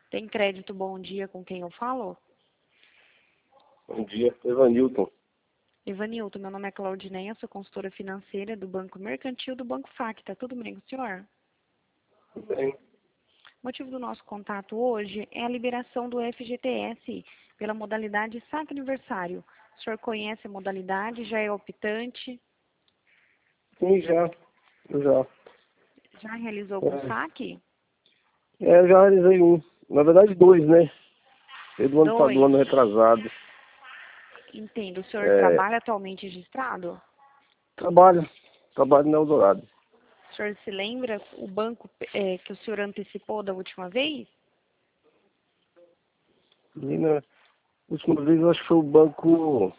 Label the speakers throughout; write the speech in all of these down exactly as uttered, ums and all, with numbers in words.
Speaker 1: Tem crédito Bom Dia com quem eu falo?
Speaker 2: Bom dia, Evanilton.
Speaker 1: Evanilton, meu nome é Claudineia, sou consultora financeira do Banco Mercantil do Banco F A C. Tá tudo bem com o senhor?
Speaker 2: Tudo bem.
Speaker 1: O motivo do nosso contato hoje é a liberação do F G T S pela modalidade saque aniversário. O senhor conhece a modalidade? Já é optante?
Speaker 2: Sim, já. Já.
Speaker 1: Já realizou algum
Speaker 2: É,
Speaker 1: saque?
Speaker 2: é, eu já realizei um. Na verdade, dois, né? Desde o ano, pa- do
Speaker 1: Dois.
Speaker 2: ano retrasado.
Speaker 1: Entendo. O senhor
Speaker 2: É,
Speaker 1: trabalha atualmente registrado?
Speaker 2: trabalho. Trabalho na Eldorado.
Speaker 1: O senhor se lembra o banco é, que o senhor antecipou da última vez?
Speaker 2: E na última vez, eu acho que foi o banco...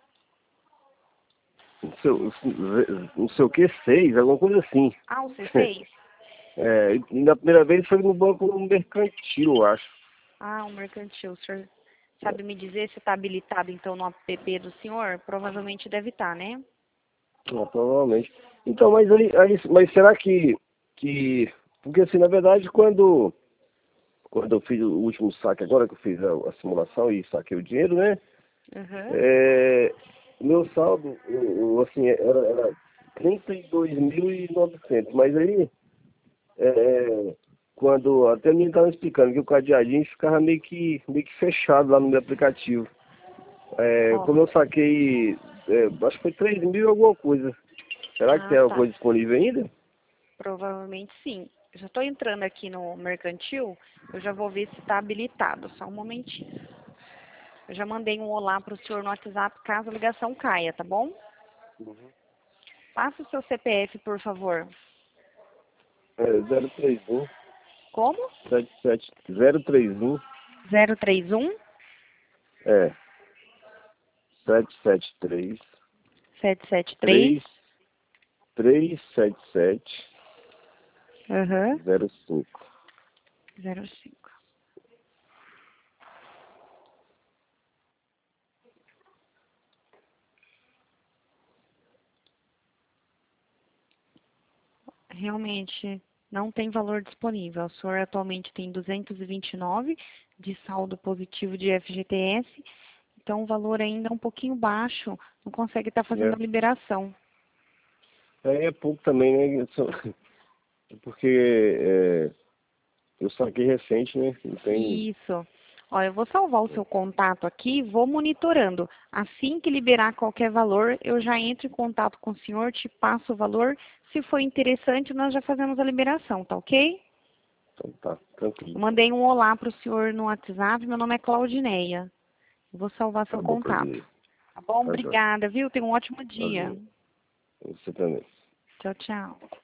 Speaker 2: Não sei, não sei o que, seis, alguma coisa assim.
Speaker 1: Ah, o C seis?
Speaker 2: É, e na primeira vez foi no banco mercantil, eu acho.
Speaker 1: Ah, o mercantil. O senhor sabe me dizer se está habilitado, então, no app do senhor? Provavelmente deve estar, né?
Speaker 2: Ah, provavelmente. Então, mas aí, aí, mas será que, que... Porque assim, na verdade, quando, quando eu fiz o último saque, agora que eu fiz a, a simulação e saquei o dinheiro, né?
Speaker 1: Uhum.
Speaker 2: É, meu saldo, eu- eu, assim, era, era trinta e dois mil e novecentos, mas aí, é, quando até a menina estava explicando que o cadeadinho ficava meio que, meio que fechado lá no meu aplicativo. É,
Speaker 1: Ó.
Speaker 2: como eu saquei, é, acho que foi três mil e alguma coisa. Será que
Speaker 1: Ah,
Speaker 2: tem alguma
Speaker 1: tá.
Speaker 2: coisa disponível ainda?
Speaker 1: Provavelmente sim. Eu já estou entrando aqui no mercantil, eu já vou ver se está habilitado. Só um momentinho. Eu já mandei um olá para o senhor no WhatsApp, caso a ligação caia, tá bom? Passa o seu C P F, por favor.
Speaker 2: É, zero três um
Speaker 1: Como?
Speaker 2: sete sete zero três um
Speaker 1: Zero três um
Speaker 2: é, sete sete três
Speaker 1: sete sete três.
Speaker 2: três três sete sete
Speaker 1: Aham.
Speaker 2: zero cinco.
Speaker 1: Zero cinco. Realmente não tem valor disponível. O senhor atualmente tem duzentos e vinte e nove de saldo positivo de F G T S, então o valor ainda é um pouquinho baixo, não consegue estar fazendo
Speaker 2: Né?
Speaker 1: a liberação.
Speaker 2: Aí é pouco também, né? Eu só- Porque é, eu saquei recente, né? Não tem.
Speaker 1: Isso. Ó, eu vou salvar o seu contato aqui, vou monitorando. Assim que liberar qualquer valor, eu já entro em contato com o senhor, te passo o valor. Se for interessante, nós já fazemos a liberação, tá ok?
Speaker 2: Então tá,
Speaker 1: Eu
Speaker 2: tranquilo.
Speaker 1: mandei um olá para o senhor no WhatsApp, meu nome é Claudineia. Eu vou salvar seu
Speaker 2: Tá bom,
Speaker 1: contato.
Speaker 2: Claudinei.
Speaker 1: Tá bom?
Speaker 2: Tá, Jorge.
Speaker 1: Obrigada, viu? Tenha um ótimo dia.
Speaker 2: Valeu. Você também.
Speaker 1: Tchau, tchau.